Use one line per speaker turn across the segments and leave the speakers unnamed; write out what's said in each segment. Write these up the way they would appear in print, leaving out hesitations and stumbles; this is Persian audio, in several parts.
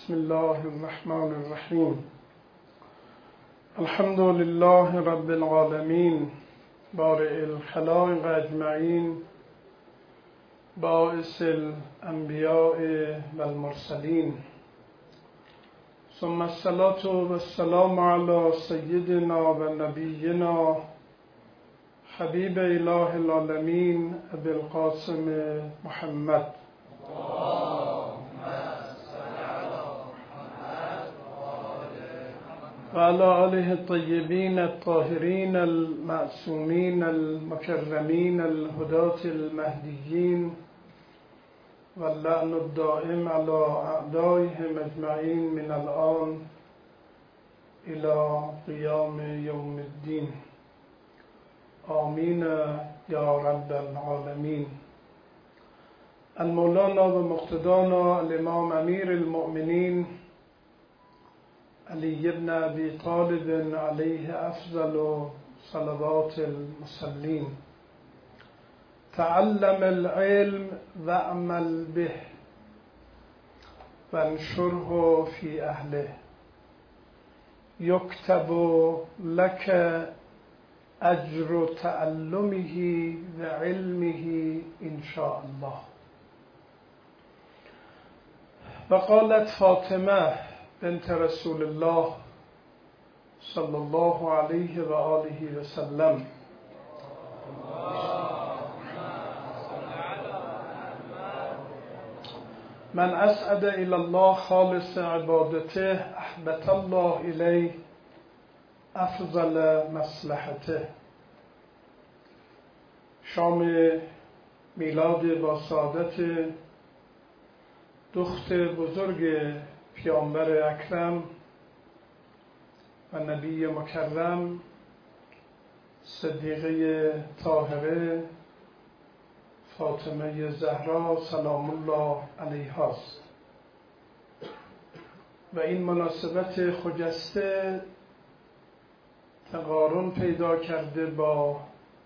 بسم الله الرحمن الرحیم. الحمد لله رب العالمین، بارئ الخلائق اجمعین، باعث الانبیاء والمرسلین، ثم الصلاة والسلام علی سیدنا و نبینا حبیب اله العالمین ابی القاسم محمد و علی آله الطیبین الطاهرین المعصومین المکرمین الهداة المهدیین و اللعن الدائم علی اعدائهم اجمعین من الآن الی قیام یوم الدین. آمین یا رب العالمین. المولانا و مقتدانا الامام امیر المؤمنین علی ابن ابی طالب علیه افضل صلوات المصلین. تعلم العلم واعمل به وانشره فی اهله یکتب لک اجر تعلمه و علمه ان شاء الله. و قالت فاطمه بنت رسول الله صلی الله علیه و آله و سلم: من اسعد الی الله خالص عبادته احبط الله الیه افضل مصلحته. شام میلاد با سعادت دختر بزرگ پیامبر اکرم و نبی مکرم صدیقه طاهره فاطمه زهرا سلام الله علیها است و این مناسبت خجسته تقارن پیدا کرده با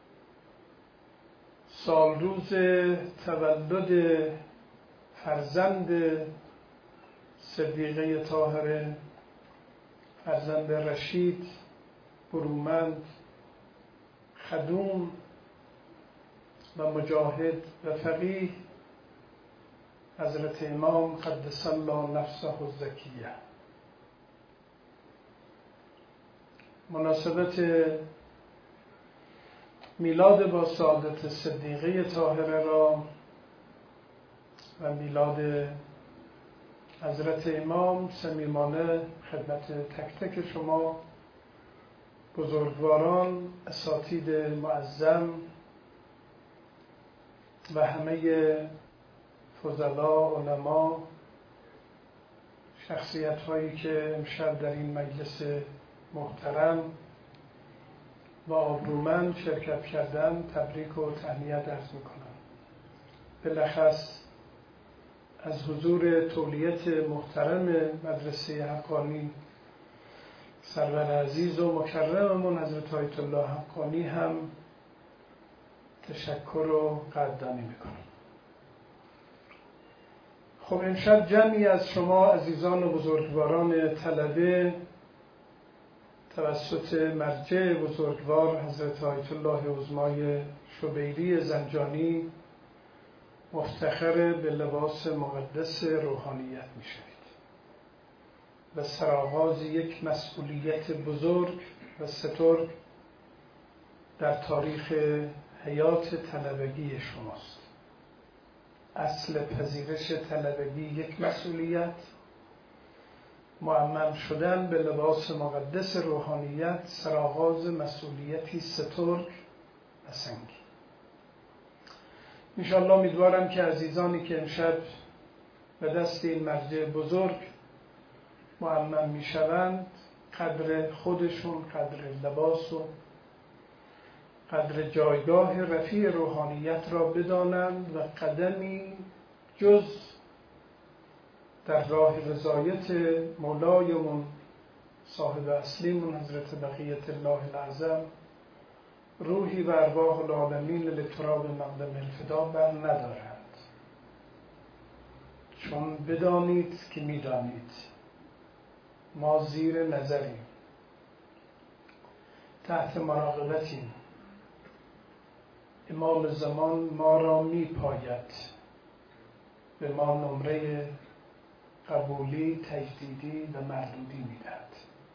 سالروز تولد فرزند صدیقه طاهره، فرزند رشید، برومند، خدوم و مجاهد و فقیه حضرت امام قدس الله نفسه الزکیه. مناسبت میلاد با سعادت صدیقه طاهره را و میلاد حضرت امام صمیمانه خدمت تک تک شما بزرگواران، اساتید معظم و همه فضلا، علما، شخصیت هایی که امشب در این مجلس محترم و آبرومند شرکت کردن تبریک و تهنیت عرض میکنم. بالاخص از حضور تولیت محترم مدرسه حقانی سرور عزیز و مکرممون حضرت آیت الله حقانی هم تشکر و قدردانی میکنم. خب امشب جمعی از شما عزیزان و بزرگواران طلبه توسط مرجع بزرگوار حضرت آیت الله عظمای شبیری زنجانی مفتخر به لباس مقدس روحانیت می شوید و سرآغاز یک مسئولیت بزرگ و سترگ در تاریخ حیات طلبگی شماست. اصل پذیرش طلبگی یک مسئولیت، معمم شدن به لباس مقدس روحانیت سرآغاز مسئولیتی سترگ و سنگین. انشاءالله امیدوارم که عزیزانی که امشب به دست این مرجع بزرگ معمم می شوند قدر خودشون، قدر لباس و قدر جایگاه رفیع روحانیت را بدانند و قدمی جز در راه رضایت مولایمون صاحب اصلیمون حضرت بقیت الله العظم روحی و ارواح العالمین لتراب مقدم الفدا بر ندارند. چون بدانید که میدانید ما زیر نظریم، تحت مراقبتیم. امام زمان ما را میپاید، به ما نمره قبولی، تجدیدی و مردودی میدهد.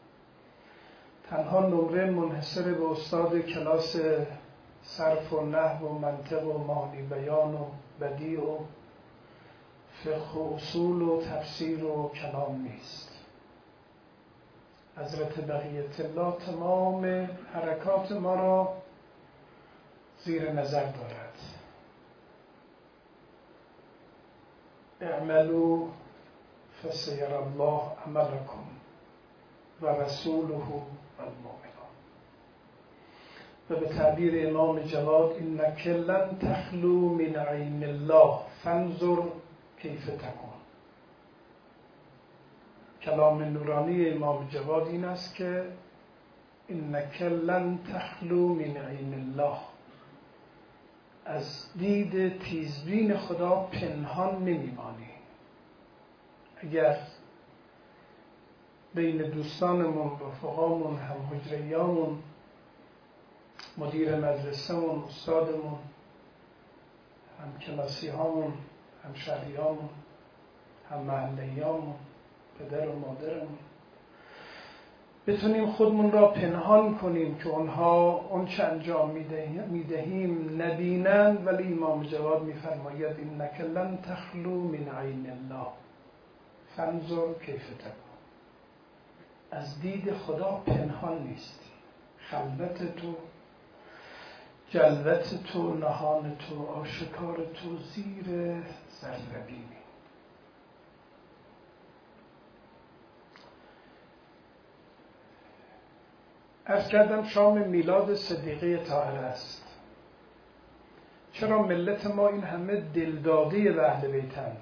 تنها نمره منحصر به استاد کلاس صرف و نحو و منطق و معنی بیان و بدیع و فقه و اصول و تفسیر و کلام نیست. حضرت بقیت الله تمام حرکات ما را زیر نظر دارد. اعملوا فسیر الله عملکم و رسوله و المؤمنون. و به تعبیر امام جواد انک لن تخلو من عین الله فانظر کیف تکون. کلام نورانی امام جواد این است که انک لن تخلو من عین الله، از دید تیزبین خدا پنهان نمیمانی. اگر بین دوستانمون، رفقامون، همحجریامون، مدیر مدرسه‌مون، استادمون، هم کلاسی‌هامون، هم شهریامون، هم محلیامون، پدر و مادرمون، بتونیم خودمون را پنهان کنیم که اونها اون چه انجام میدهیم نبینند. ولی امام جواد میفرماید انک لن تخلو من عین الله فانظر کیف تکون. از دید خدا پنهان نیستی. خلوت تو، جلوت تو، نهان تو، آشکار تو زیر ذره‌بینی. عرض کردم شام میلاد صدیقه طاهره است. چرا ملت ما این همه دلداده به اهل بیتند؟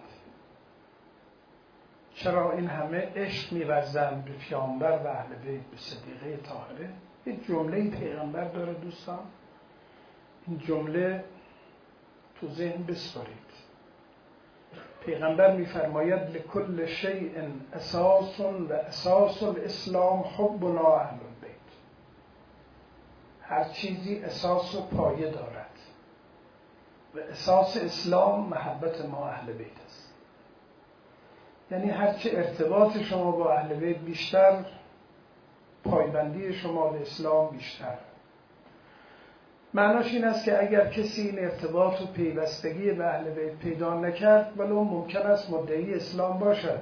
چرا این همه عشق می‌ورزند به پیامبر و اهل بیت، به صدیقه طاهره؟ یه جمله پیغمبر داره دوستان، این جمله تو ذهن بسپارید. پیغمبر می‌فرماید لکل شیء اساس و اساس الاسلام حبنا اهل البیت. هر چیزی اساس و پایه دارد و اساس اسلام محبت ما اهل بیت است. یعنی هرچه ارتباط شما با اهل بیت بیشتر، پایبندی شما به اسلام بیشتر. معناش این است که اگر کسی این ارتباط و پیوستگی به اهل بیت پیدا نکرد، ولو ممکن است مدعی اسلام باشد،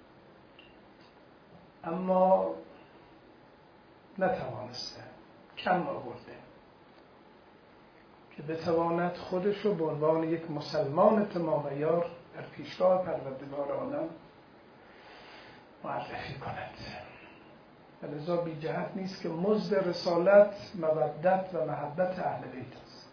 اما نتوانسته، کم آورده که بتواند خودش رو به عنوان یک مسلمان تمام عیار در پیشگاه پروردگار عالم معرفی کند. لذا بی جهت نیست که مزد رسالت مودت و محبت اهل بیت است.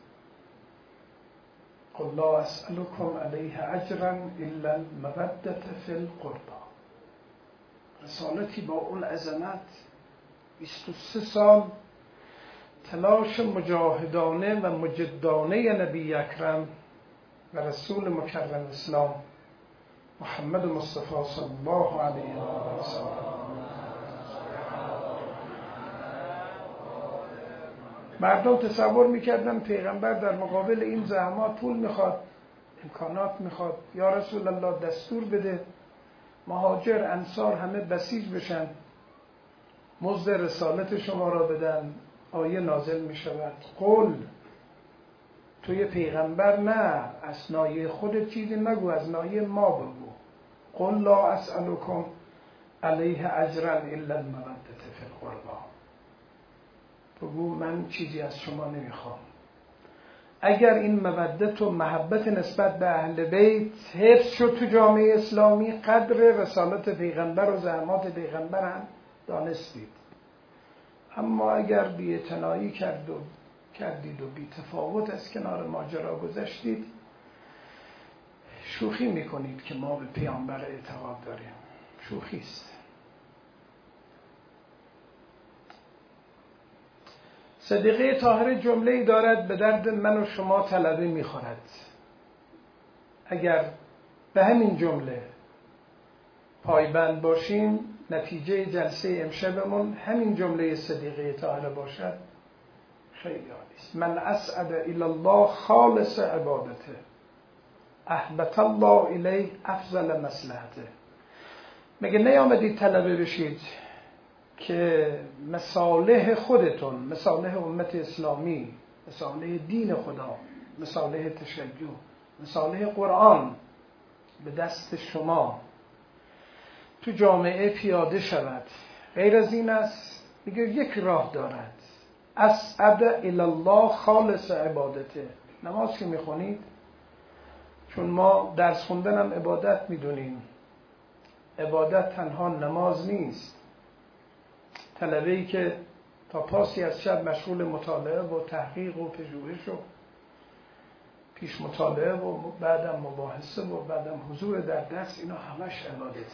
قل لا اسألكم علیه اجرا الا المودة فی القربى. رسالتی با اون عظمت، 23 سال تلاش مجاهدانه و مجدانه نبی اکرم و رسول مکرم اسلام محمد مصطفی صلی الله علیه و سلم. مردم تصور میکردن پیغمبر در مقابل این زحمات پول میخواد، امکانات میخواد. یا رسول الله دستور بده مهاجر انصار همه بسیج بشن، مزد رسالت شما را بدن. آیه نازل میشود قل، توی پیغمبر نه، از ناحیه خودت چیزی نگو، از ناحیه ما بگو. قل لا اسألكم علیه اجرا الا المودة فی القربى. بگو من چیزی از شما نمیخوام. اگر این مودت و محبت نسبت به اهل بیت حفظ شد تو جامعه اسلامی، قدر رسالت پیغمبر و زحمات پیغمبر هم دانستید. اما اگر بی‌اعتنایی کردید و بی تفاوت از کنار ماجرا گذشتید، شوخی میکنید که ما به پیامبر اعتقاد داریم. شوخی است. صدیقه طاهره جمله‌ای دارد به درد من و شما طلبه میخورد. اگر به همین جمله پایبند باشیم نتیجه جلسه امشبمون همین جمله صدیقه طاهره باشد خیلی عالی است. من اسعد الی الله خالص عبادته احبط الله الیه افضل مصلحته. مگه نیامدید طلبه بشید که مصالح خودتون، مصالح امت اسلامی، مصالح دین خدا، مصالح تشیع، مصالح قرآن به دست شما تو جامعه پیاده شود؟ غیر از این است. میگه یک راه دارد، اسعد الی الله خالص عبادته. نماز که میخونید، چون ما درس خوندن هم عبادت میدونیم، عبادت تنها نماز نیست. طلبه‌ای که تا پاسی از شب مشغول مطالعه و تحقیق و پژوهش و پیش مطالعه و بعدم مباحثه و بعدم حضور در درس، اینا همش عبادته.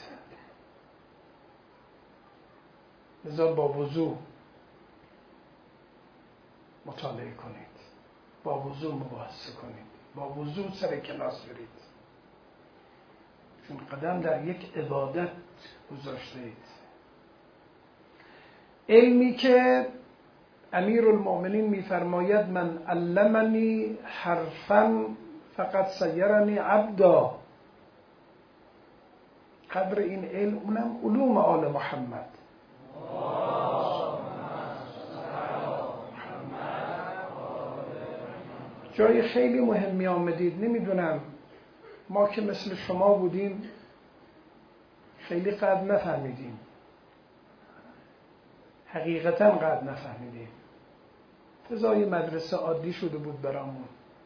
لذا با وضو مطالعه کنید، با وضو مباحثه کنید، با وضو سر کلاس برید، چون قدم در یک عبادت گذاشته اید. علمی که امیرالمؤمنین میفرماید من علمنی حرفا فقط سیرنی عبدا. قدر این علم، اونم علوم آل محمد. جای خیلی مهمی آمدید. نمیدونم، ما که مثل شما بودیم خیلی قدر نفهمیدیم، حقیقتا قدر نفهمیدیم. فضای مدرسه عادی شده بود برامون،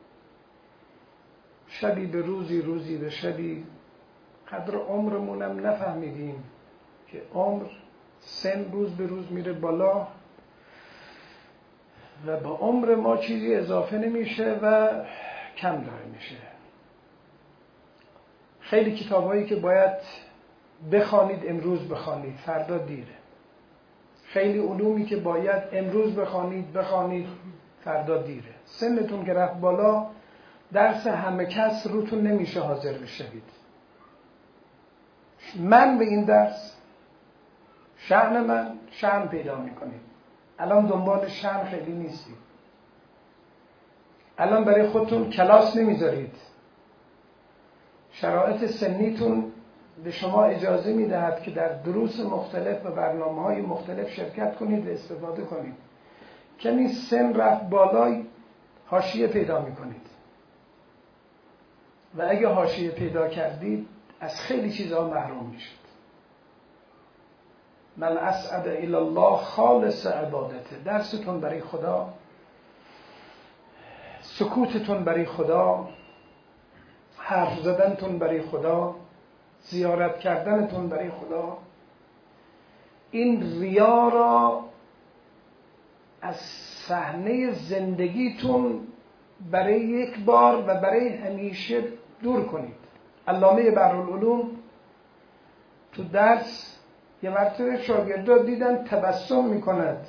شبی به روزی، روزی به شبی. قدر عمرمونم نفهمیدیم که عمر سن روز به روز میره بالا و با عمر ما چیزی اضافه نمیشه و کم داره میشه. خیلی کتابایی که باید بخوانید امروز بخوانید، فردا دیره. خیلی علومی که باید امروز بخوانید فردا دیره. سنتون که رفت بالا، درس همه کس روتون نمیشه حاضر بشوید. من به این درس، شأن پیدا میکنید. الان دنبال شأن خیلی نیستید. الان برای خودتون کلاس نمیذارید. شرایط سنیتون به شما اجازه میدهد که در دروس مختلف و برنامه‌های مختلف شرکت کنید و استفاده کنید. کمی سن رفت بالای، حاشیه پیدا میکنید و اگه حاشیه پیدا کردید از خیلی چیزها محروم میشید. من اسعد الی الله خالص عبادته. درستون برای خدا، سکوتتون برای خدا، حرف زدنتون برای خدا، زیارت کردنتون برای خدا. این ریا را از صحنه زندگیتون برای یک بار و برای همیشه دور کنید. علامه بحرالعلوم تو درس یه مرتبه شاگردا دیدن تبسم میکند،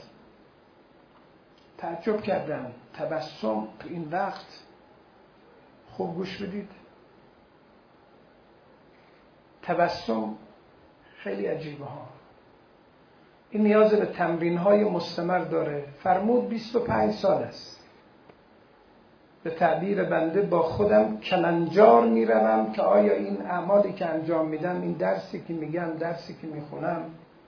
تعجب کردن. تبسم تو این وقت، خوب گوش بدید، تبسم خیلی عجیبه ها. این نیاز به تمرین های مستمر داره. فرمود 25 سال است. به تعبیر بنده با خودم کلنجار میروم که آیا این اعمالی که انجام میدم، این درسی که میگم، درسی که میخونم،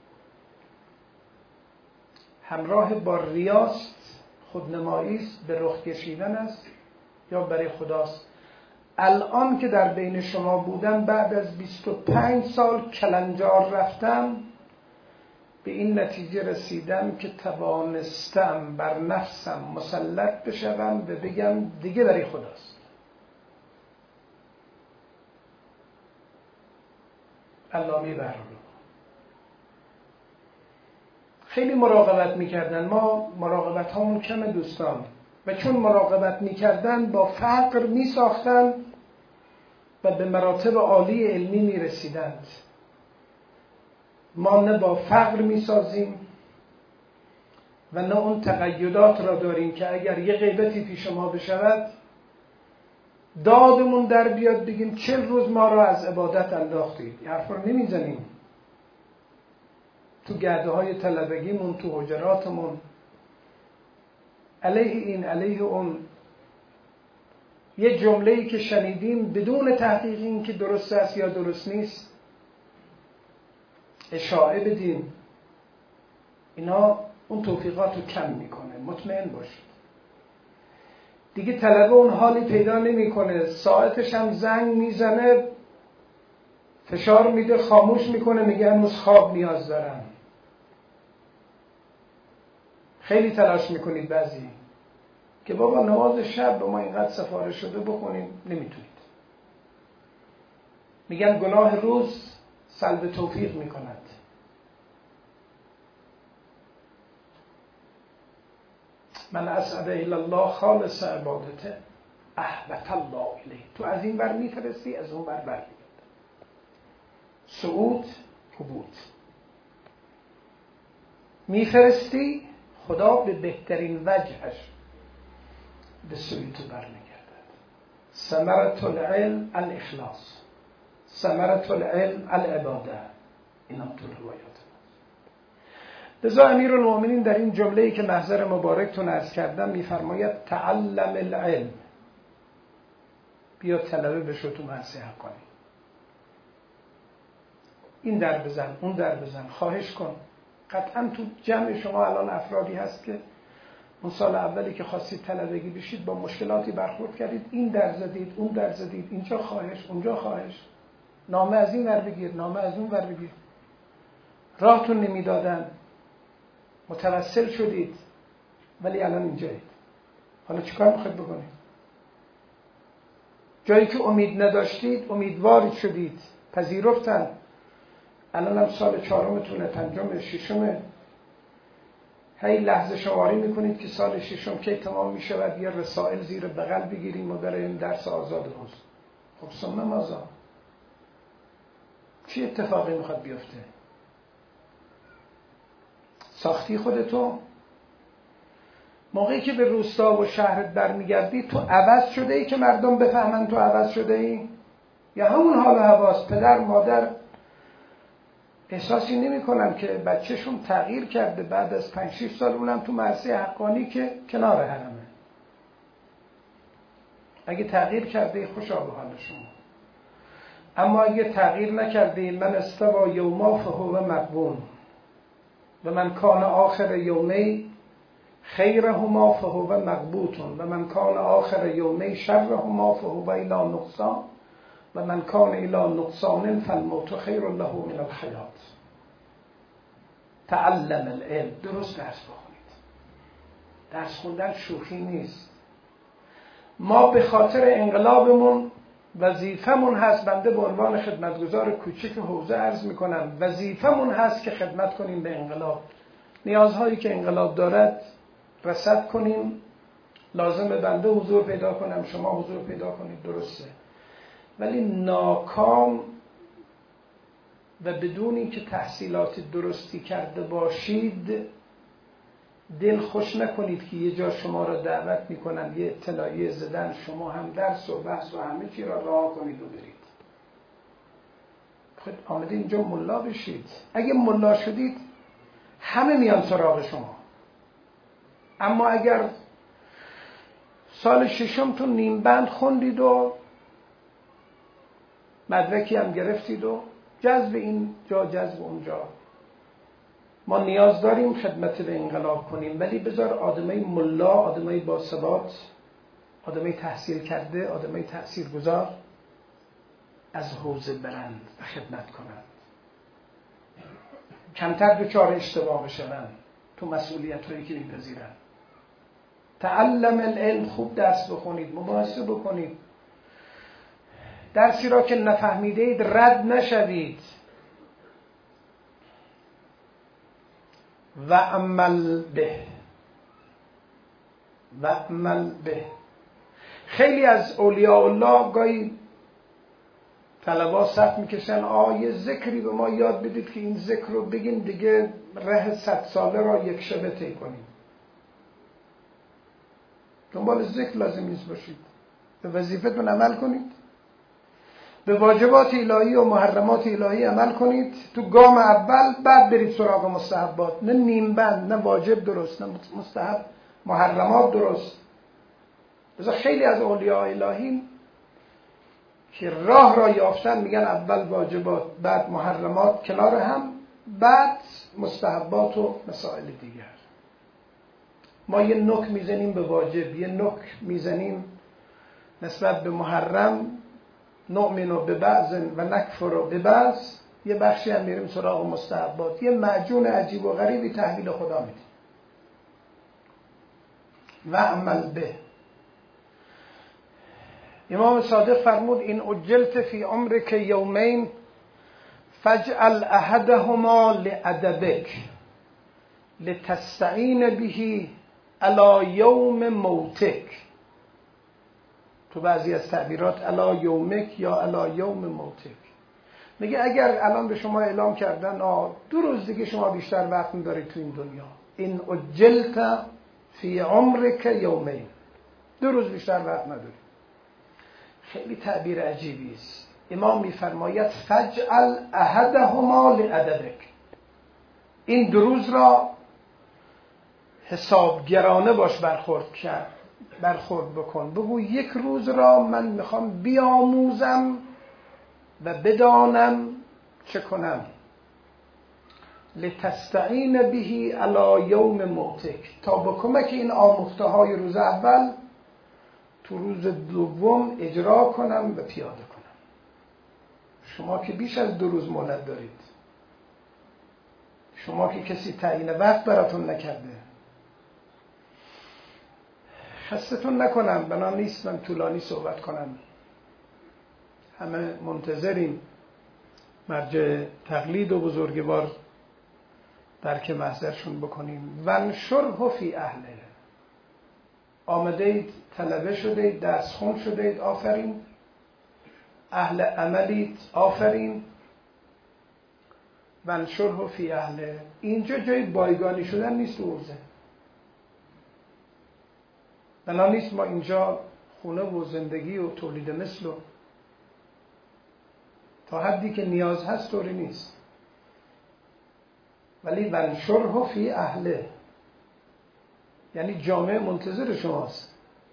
همراه با ریاست، خودنمایی است، به رخ کشیدن است یا برای خداست. الان که در بین شما بودم، بعد از 25 سال کلنجار رفتم، به این نتیجه رسیدم که توانستم بر نفسم مسلط بشوم و بگم دیگه برای خداست. علامه بحرالعلوم خیلی مراقبت میکردن. ما مراقبت هامون کمه دوستان، و چون مراقبت میکردن با فقر میساختن و به مراتب عالی علمی میرسیدند. ما نه با فقر میسازیم و نه اون تقیدات را داریم که اگر یه غیبتی پیش ما بشود دادمون در بیاد بگیم 40 روز ما را از عبادت انداختید. این حرف رو نمیزنیم. تو گرده های طلبگیمون، تو حجراتمون، علیه این علیه اون، یه جمله‌ای که شنیدیم بدون تحقیق این که درست است یا درست نیست اشاعه بدیم، اینا اون توفیقات رو کم میکنه. مطمئن باشید دیگه طلبه اون حالی پیدا نمیکنه، ساعتش هم زنگ میزنه، فشار میده، خاموش میکنه، میگه امروز خواب نیاز دارم. خیلی تلاش میکنید بعضی که بابا نماز شب به ما اینقدر سفارش شده بخونیم، نمیتونید. میگن گناه روز سلب توفیق میکند. من اسعد الی الله خالص عبادته احبط الله الیه. تو از این ور میفرستی، از اون ور برمیاد. صعود، هبوط. میفرستی، خدا به بهترین وجهش به سوی تو برمیگردد. ثمرة العلم الاخلاص، ثمرة العلم العباده. اینا تو روایات. لذا امیرالمومنین در این جمله‌ای که محضر مبارکتون عرض کردم میفرماید تعلم العلم. بیا طلبه بشو تو مرسی حقانی. این در بزن، اون در بزن، خواهش کن. قطعا تو جمع شما الان افرادی هست که اون سال اولی که خواستید طلبگی بشید با مشکلاتی برخورد کردید، این در زدید، اون در زدید، اینجا خواهش، اونجا خواهش، نامه از این ور بگیر، نامه از اون ور بگیر، راهتون نمیدادن، متوسل شدید، ولی الان اینجایید. حالا چیکار میخواید بکنید؟ جایی که امید نداشتید امیدوار شدید، پذیرفتن. الان هم سال 4متونه، 5م، 6مه. هی لحظه شماری میکنید که سال 6م کی تمام میشود، یه رسائل زیر بغل بگیریم و بریم درس آزاد روز. خب ثم ماذا؟ چی اتفاقی میخواد بیفته؟ ساختی خودتو؟ موقعی که به روستا و شهرت برمیگردی تو عوض شده ای که مردم بفهمن تو عوض شده ای؟ یا همون حال و هواست؟ پدر مادر احساسی نمی کنن که بچهشون تغییر کرده بعد از 5-6 سال، اونم تو مرسی حقانی که کنار حرمه. اگه تغییر کرده خوشا به حال شما. اما اگه تغییر نکرده، من استوا یوما فهو مغبون و من کان آخر یومی خیرهما فهو مغبوطون و من کان آخر یومی شرهما فهو الی نقصان و من کان الی نقصان فالموت خیر له من الحیات. تعلم العلم. درست درس بخونید. درس خوندن شوخی نیست. ما به خاطر انقلابمون وظیفمون هست، بنده به عنوان خدمتگزار کوچک حوزه عرض میکنم، وظیفمون هست که خدمت کنیم به انقلاب. نیازهایی که انقلاب دارد رصد کنیم. لازمه بنده حضور پیدا کنم، شما حضور پیدا کنید، درسته. ولی ناکام و بدون اینکه تحصیلات درستی کرده باشید دل خوش نکنید که یه جا شما را دعوت میکنن، یه اطلاعیه زدن، شما هم درس و بحث و همه چی را رها کنید و برید. خود آمده اینجا ملا بشید. اگه ملا شدید همه میان سراغ شما. اما اگر سال 6م تو نیم بند خوندید و مدرکی هم گرفتید و جذب این جا جذب اونجا، ما نیاز داریم خدمت به انقلاب کنیم، ولی بذار آدمای ملا، آدمای باثبات، آدمای تحصیل کرده، آدمای تأثیرگذار از حوزه برند و خدمت کنند، کمتر دچار اشتباه بشوند تو مسئولیت هایی که میپذیرند. تعلم العلم. خوب درس بخونید، مباحثه بکنید، درسی را که نفهمیدید رد نشوید. و عمل به. خیلی از اولیاء الله گاهی طلبا صف میکشن، یه ذکری به ما یاد بدید که این ذکر رو بگیم دیگه ره 100 ساله را یک شبه طی کنیم. دنبال ذکر لازم نیست باشید، به وظیفتون عمل کنید. به واجبات الهی و محرمات الهی عمل کنید تو گام اول، بعد برید سراغ مستحبات. نه نیم بند، نه واجب درست، نه مستحب محرمات درست. لذا خیلی از اولیاء الهی که راه را یافتن میگن اول واجبات، بعد محرمات کنار هم، بعد مستحبات و مسائل دیگر. ما یه نوک میزنیم به واجب، یه نوک میزنیم نسبت به محرم، نؤمن ببعض و نکفر ببعض، یه بخشی هم میریم سراغ مستحبات. یه معجون عجیب و غریبی تحویل خدا میدیم. و عمل به. امام صادق فرمود این عجلت فی عمرک یومین فاجعل احدهما لادبک لتستعین به علی یوم موتک. تو بعضی از تعبیرات علی یومک یا علی یوم موتک. میگه اگر الان به شما اعلام کردن 2 روز دیگه شما بیشتر وقت می‌دارید تو این دنیا، این عجلت فی عمرک یومین، 2 روز بیشتر وقت ندارید. خیلی تعبیر عجیبی است. امام میفرماید فجعل احدهما لادبک، این 2 روز را حسابگرانه باش برخورد بکن. بگو 1 روز را من میخوام بیاموزم و بدانم چه کنم. لتستعین به علی یوم موتک، تا با کمک این آموخته های روز اول تو روز دوم اجرا کنم و پیاده کنم. شما که بیش از 2 روز مهلت دارید، شما که کسی تعیین وقت براتون نکرده. خستتون نکنم، بنا نیست من طولانی صحبت کنم، همه منتظریم مرجع تقلید و بزرگوار درک محضرشون بکنیم. ونشره فی اهله، آمده اید، طلبه شده اید، درس خون شده اید، آفرین. اهل عملید، آفرین. ونشره فی اهله، اینجا جای بایگانی شدن نیست. روزه بنا نیست ما اینجا خونه و زندگی و تولید مثل و تا حدی که نیاز هست طوری نیست. ولی ونشره فی اهله یعنی جامعه منتظر شماست.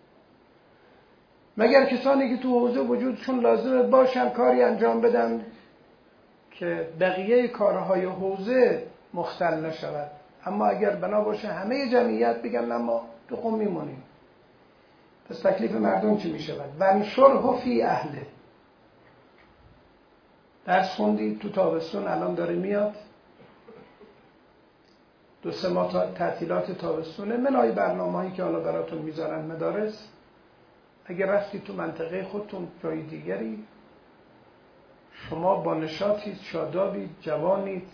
مگر کسانی که تو حوزه وجودشون لازمه باشن کاری انجام بدن که بقیه کارهای حوزه مختل نشود. اما اگر بنا باشه همه جمعیت بگن نه ما تو خون میمونیم، پس تکلیف مردم چی میشود؟ ونشره فی اهله. درس خوندید تو تابستون، الان داره میاد 2-3 ماه تعطیلات تابستونه، منهای برنامه‌هایی که حالا براتون میذارن مدارس. اگر رفتید تو منطقه خودتون جای دیگری، شما با نشاطید، شادابید، جوانید،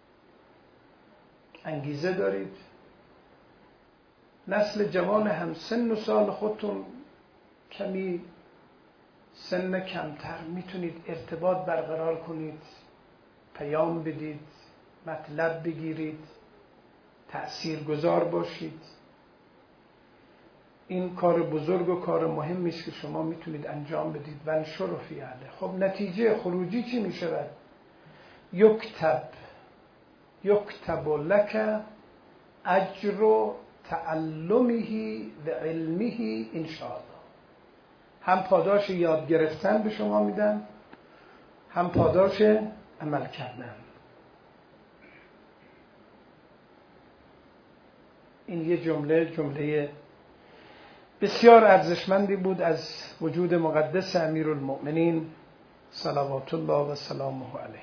انگیزه دارید، نسل جوان هم سن و سال خودتون کمی سن کمتر میتونید ارتباط برقرار کنید، پیام بدید، مطلب بگیرید، تأثیرگذار باشید. این کار بزرگ و کار مهمی است که شما میتونید انجام بدید. ونشره فی اهله. خب نتیجه خروجی چی میشود؟ یکتب لک اجر تعلمه و علمه ان شاء الله. هم پاداش یاد گرفتن به شما میدن، هم پاداش عمل کردن. این یه جمله بسیار ارزشمندی بود از وجود مقدس امیرالمؤمنین صلوات الله و سلامه علیه.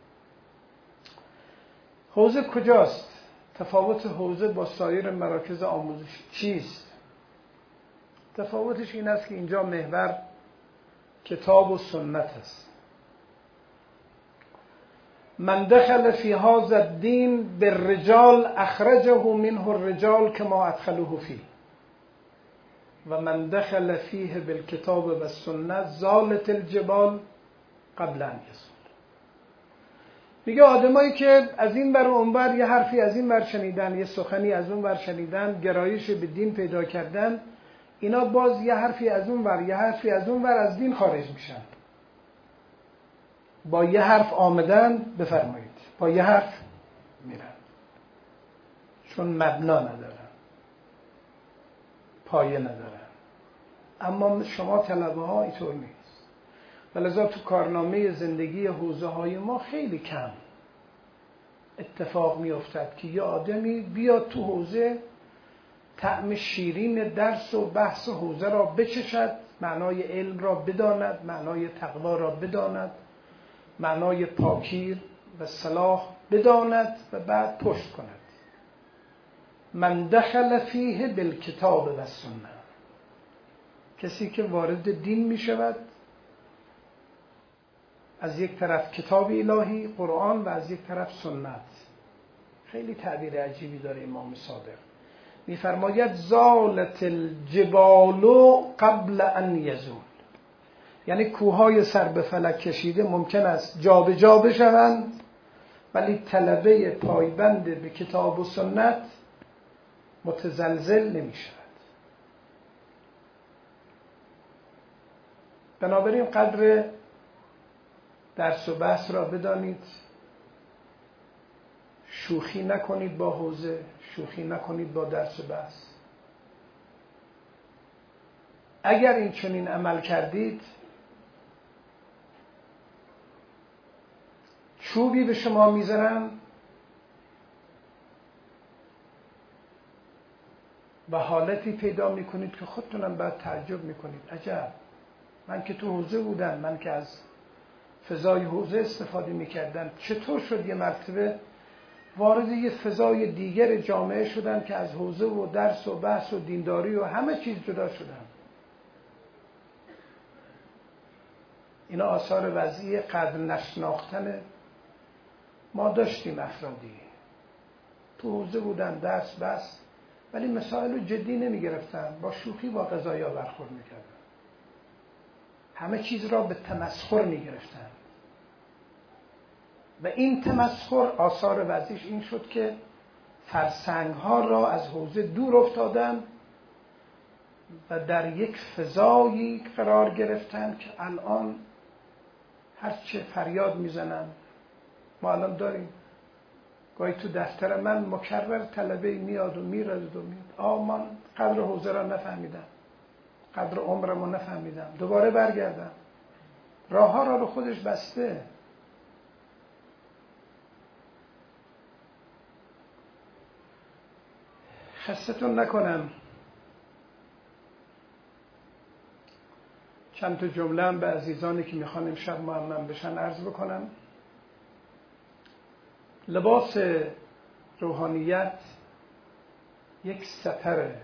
حوزه کجاست؟ تفاوت حوزه با سایر مراکز آموزش چیست؟ تفاوتش این است که اینجا محور کتاب و سنت است. من دخل فی هذا الدین بالرجال اخرجه منه الرجال کما ادخلوه فیه و من دخل فیه بالکتاب و السنه زالت الجبال قبل ان یزول. میگه آدمایی که از این ور و اون ور یه حرفی از این ور شنیدن، یه سخنی از اون ور شنیدن، گرایش به دین پیدا کردن، اینا باز یه حرفی از اون ور، یه حرفی از اون ور از دین خارج میشن. با یه حرف آمدن بفرمایید، با یه حرف میرن، چون مبنا ندارن، پایه ندارن. اما شما طلبه ها اینطور نیست. ولذا تو کارنامه زندگی حوزه های ما خیلی کم اتفاق می افتد که یه آدمی بیاد تو حوزه طعم شیرین درس و بحث حوزه را بچشد، معنای علم را بداند، معنای تقوا را بداند، معنای پاکی و صلاح بداند و بعد پشت کند. من دخل فیه بالکتاب و سنه، کسی که وارد دین می شود از یک طرف کتاب الهی قرآن و از یک طرف سنت. خیلی تعبیر عجیبی داره امام صادق، میفرماید زالت الجبال قبل ان یزول، یعنی کوههای سر به فلک کشیده ممکن است جابجا بشوند ولی طلبه پایبند به کتاب و سنت متزلزل نمی شود. بنابراین قدر درس و بحث را بدانید، شوخی نکنید با حوزه، شوخی نکنید با درس و بحث. اگر این چنین عمل کردید چوبی به شما میزنن و حالتی پیدا میکنید که خودتونم باید تعجب میکنید. عجب، من که تو حوزه بودم، من که از فضای حوزه استفاده میکردم، چطور شد یه مرتبه وارد یه فضای دیگر جامعه شدن که از حوزه و درس و بحث و دینداری و همه چیز جدا شدن. اینا آثار وضعی قدر نشناختن. ما داشتیم افرادی تو حوزه بودن، درس بس، ولی مسائل رو جدی نمی گرفتن، با شوخی با قضایا برخورد میکردن، همه چیز را به تمسخر می گرفتن و این تمسخر آثار وضعیش این شد که فرسنگ ها را از حوزه دور افتادن و در یک فضایی قرار گرفتن که الان هرچه فریاد میزنن. ما الان داریم گاهی تو دفتر من مکرر طلبه میاد و میرد و میاد، من قدر حوزه را نفهمیدم، قدر عمرم رو نفهمیدم، دوباره برگردم. راه ها را رو خودش بسته. خستتون نکنم، چند تا جمله هم به عزیزانی که میخوان امشب معمم بشن عرض بکنم. لباس روحانیت یک سپره،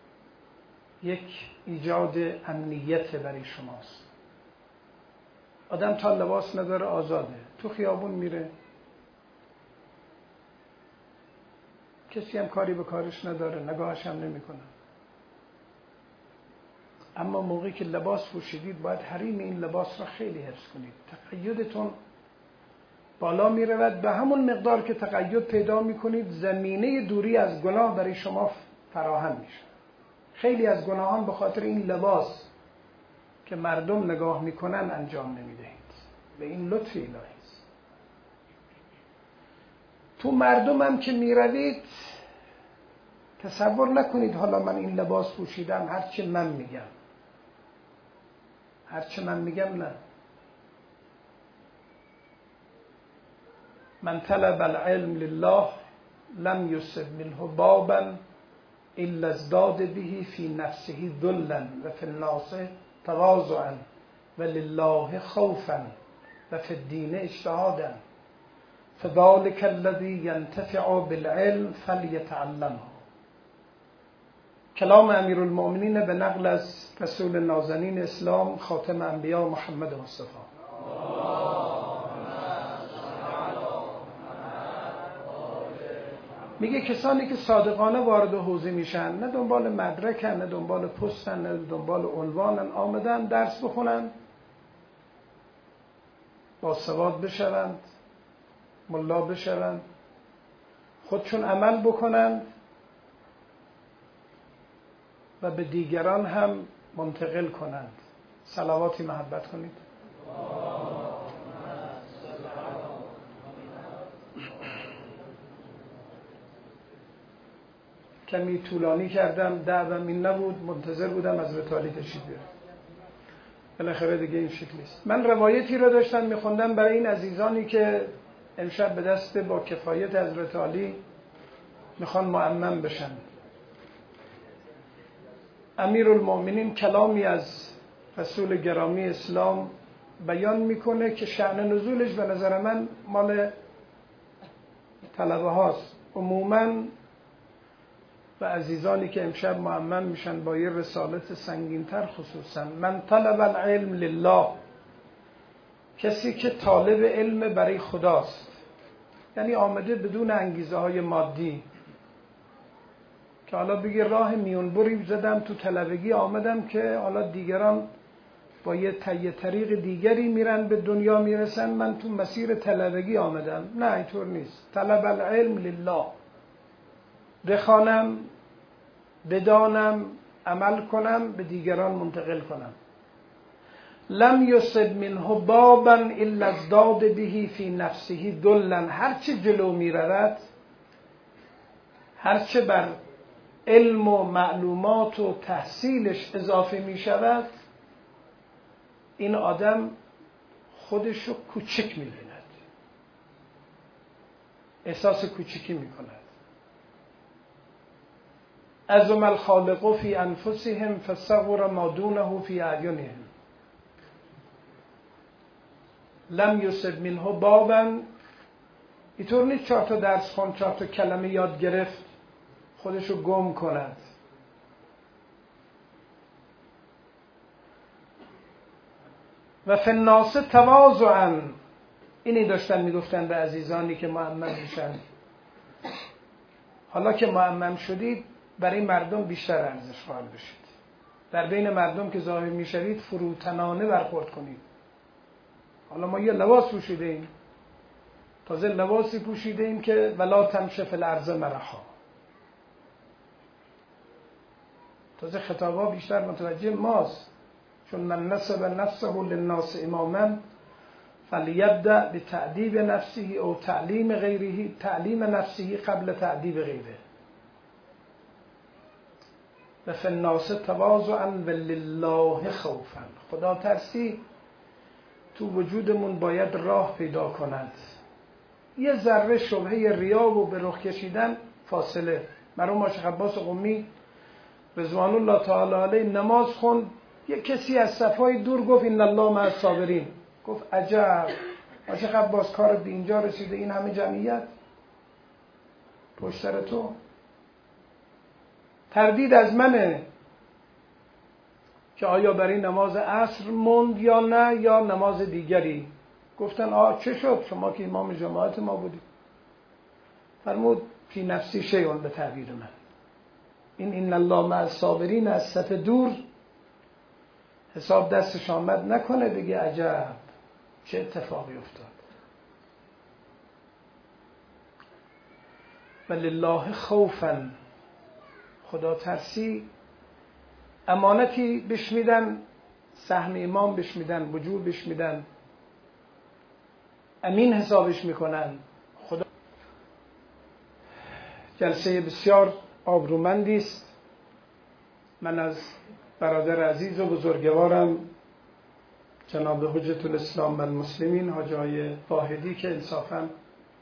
یک ایجاد امنیت برای شماست. آدم تا لباس نداره آزاده، تو خیابون میره، کسی هم کاری به کارش نداره، نگاهش هم نمی کنه. اما موقعی که لباس پوشیدید باید حریم این لباس را خیلی حفظ کنید. تقیدتون بالا می رود، به همون مقدار که تقید پیدا می کنید زمینه دوری از گناه برای شما فراهم میشه. خیلی از گناهان به خاطر این لباس که مردم نگاه میکنن انجام نمیدهید و این لطف الهی است. تو مردم هم که میروید تصور نکنید حالا من این لباس پوشیدم هرچی من میگم نه. من طلب العلم لله لم یصب منه بابا الا ازداد به فی نفسه ذلا و فی الناس تواضعا و لله خوفا و فی الدین اجتهادا فذلک الذی ینتفع بالعلم فلیتعلمه. کلام امیرالمؤمنین به نقل از رسول نازنین اسلام خاتم انبیا محمد مصطفی. میگه کسانی که صادقانه وارد حوزه میشن، نه دنبال مدرکن، نه دنبال پستن، نه دنبال عنوانن، آمدن درس بخونن، باسواد بشوند، ملا بشوند، خودشون عمل بکنند و به دیگران هم منتقل کنند. صلواتی محبت کنید. کمی طولانی کردم، دعوام این نبود، منتظر بودم حضرت علی تشریف بیاره. بالاخره دیگه این شکلی است. من روایتی رو داشتم میخوندم برای این عزیزانی که امشب به دست با کفایت حضرت علی میخوان مؤمن بشن. امیرالمؤمنین کلامی از رسول گرامی اسلام بیان میکنه که شأن نزولش به نظر من مال طلبه هاست. عموماً و عزیزانی که امشب مؤمن میشن با یه رسالت سنگینتر، خصوصا من طلب العلم لله، کسی که طالب علم برای خداست، یعنی آمده بدون انگیزه های مادی که حالا بگه راه میونبری زدم تو طلبگی آمدم که حالا دیگران با یه طریق دیگری میرن به دنیا میرسن، من تو مسیر طلبگی آمدم. نه، اینطور نیست. طلب العلم لله، بخوانم، بدانم، عمل کنم، به دیگران منتقل کنم. لم یصب منه بابا الا ازداد به فی نفسه دلا، هرچه جلو میرود، هرچه بر علم و معلومات و تحصیلش اضافه می شود، این آدم خودشو کوچک می بیند، احساس کوچکی می کند. عظم الخالق فی انفسهم فصغر ما دونه فی اعینهم. لم یصب منه بابا، اینطور نیست 4 تا درس خوند، 4 تا کلمه یاد گرفت خودشو گم کند. و فی الناس تواضعا، اینی داشتن میگفتن به عزیزانی که مؤمن میشن، حالا که مؤمن شدید برای مردم بیشتر ارزش قائل بشید، در بین مردم که ظاهر میشوید فروتنانه برخورد کنید. حالا ما یه لباس پوشیده ایم، تازه لباسی پوشیده ایم که ولا تمشی فی الارض مرحا، تازه خطابا بیشتر متوجه ماست، چون من نسب نفسه للناس اماما فلیبدأ بتأدیب نفسه او تعلیم غیره، تعلیم نفسه قبل تأدیب غیره. و فی الناس تواضعا و لله خوفا، خدا ترسی تو وجودمون باید راه پیدا کند. یه ذره شبهه ریا و به رخ کشیدن فاصله. مرحوم شیخ عباس قمی رضوان الله تعالی علیه نماز خوند، یه کسی از صفای دور گفت ان الله مع الصابرین. گفت عجب، شیخ عباس کار به اینجا رسیده، این همه جمعیت پشت سر تو. تردید از منه که آیا برای نماز عصر موند یا نه، یا نماز دیگری. گفتن چه شد، شما که امام جماعت ما بودی. فرمود فی نفسی شیء، به تعبیر من این الله مع الصابرین از صف دور حساب دستش آمد نکنه بگه عجب چه اتفاقی افتاد. و لله خوفا، خدا ترسی امانتی بهش میدن، سهم امام بهش میدن، وجوب بهش میدن، امین حسابش میکنن. خدا جلسه بسیار آبرومندی است. من از برادر عزیز و بزرگوارم جناب حجت الاسلام و المسلمین حاجی آقای واحدی که انصافاً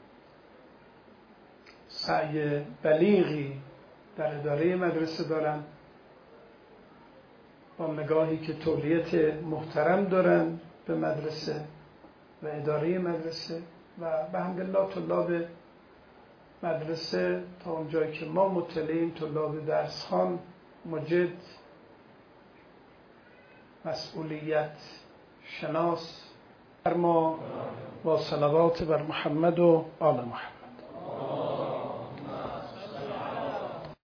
سعی بلیغی در اداره مدرسه دارن، با نگاهی که تولیت محترم دارن به مدرسه و اداره مدرسه و به حمدالله طلاب مدرسه تا اونجایی که ما مطلعیم، طلاب درسخوان، مجد، مسئولیت شناس، ما با صلوات بر محمد و آل محمد.